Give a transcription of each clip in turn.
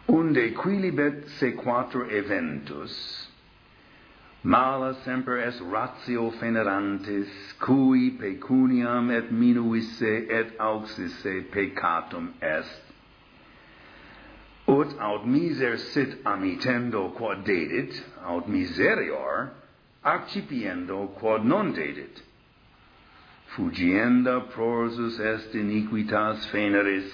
unde quilibet sequatur eventus, mala semper est ratio venerantis, cui pecuniam et minuisse et auxisse peccatum est, ut aut miser sit amitendo quod dedit, aut miserior accipiendo quod non dedit. Fugienda prorsus est iniquitas veneris,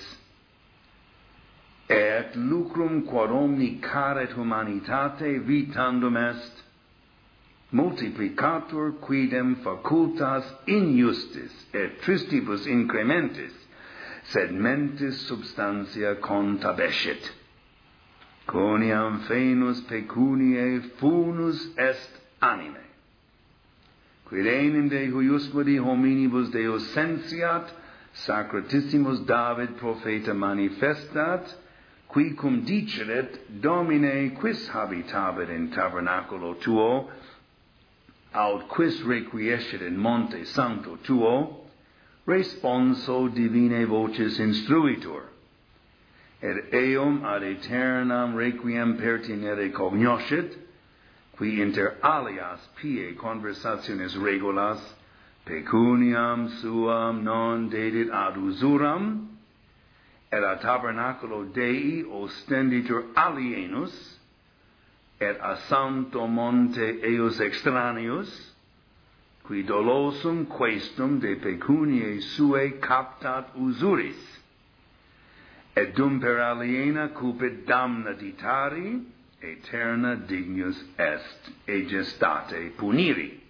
et lucrum quod omni caret humanitate vitandum est, multiplicatur quidem facultas injustis et tristibus incrementis, sed mentis substantia contabescit. Quoniam venus pecuniae funus est anime. Quid enim de huiusmodi hominibus Deus sentiat, Sacratissimus David profeta manifestat, qui cum diceret, Domine, quis habitabit in tabernaculo tuo, aut quis requiescit in monte sancto tuo, responso divinae vocis instruitur, et eum ad aeternam requiem pertinere cognoscit, qui inter alias pie conversationes regulas, pecuniam suam non dedit ad usuram, et a tabernaculo Dei ostenditur alienus, et a sancto monte eius extraneus, qui dolosum questum de pecuniae suae captat usuris, et dum per aliena cupit damna ditari, aeterna dignus est egestate puniri.